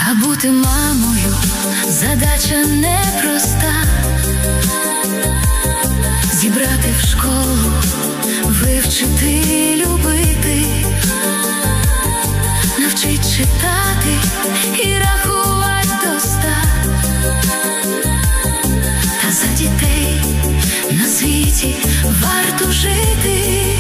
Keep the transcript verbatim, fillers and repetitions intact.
А бути мамою задача непроста. Зібрати в школу, вивчити любити, навчить читати і рахувати до ста. Та за дітей на світі варто жити.